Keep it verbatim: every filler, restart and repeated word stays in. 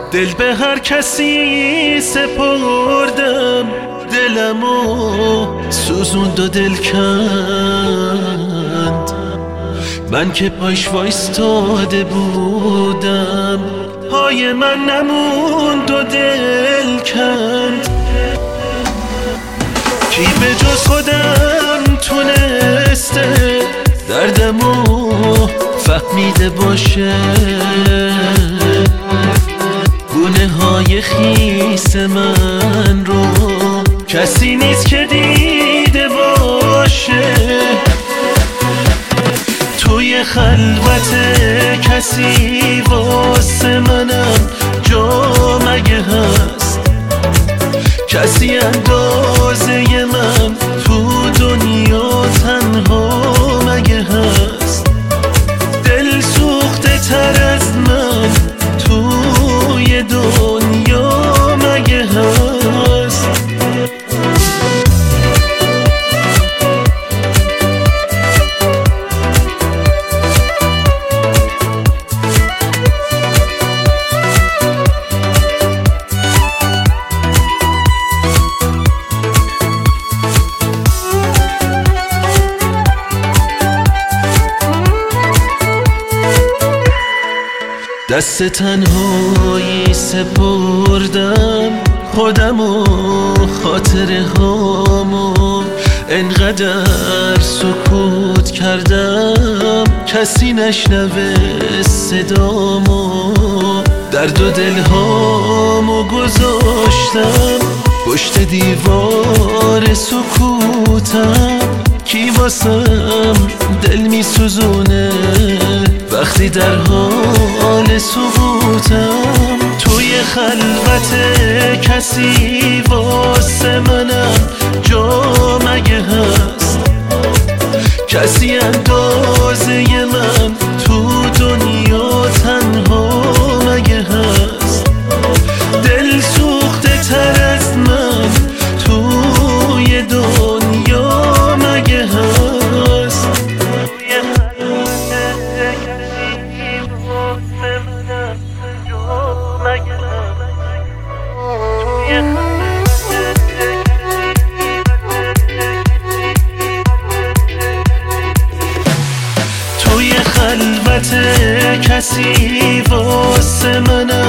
دل به هر کسی سپردم، دلمو سوزوند و دل کند. من که پاش وایستاده بودم، پای من نموند و دل کند. کی به جز خودم تونسته دردمو فهمیده باشه؟ گونه های خیس من رو کسی نیست که دیده باشه. توی خلوت کسی واسه منم جا مگه هست؟ کسی اندازه من تو دنیا تنها مگه هست؟ دل سوخته تر از من توی دنیا مگه هست؟ دست تنهایی سپردم خودم و خاطره هامو، انقدر سکوت کردم کسی نشنوه صدامو. درد و دل هامو گذاشتم پشت دیوار سکوتم. کی واسم دل می سوزونه وقتی در حال سقوطم؟ توی خلوت کسی واسه منم جا مگه هست؟ کسی اندازه من تو دنیا تنها مگه هست؟ دل سوخته تر از من توی دنیا مگه هست؟ توی خلوت کسی واسه منم